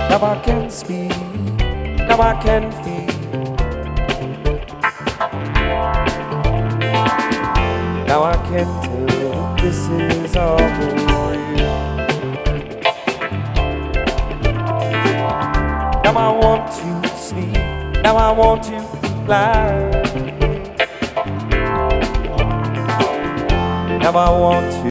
Now I can speak, now I can feel. Now I can tell that this is all for real. Now I want to sleep, now I want to fly. Now I want to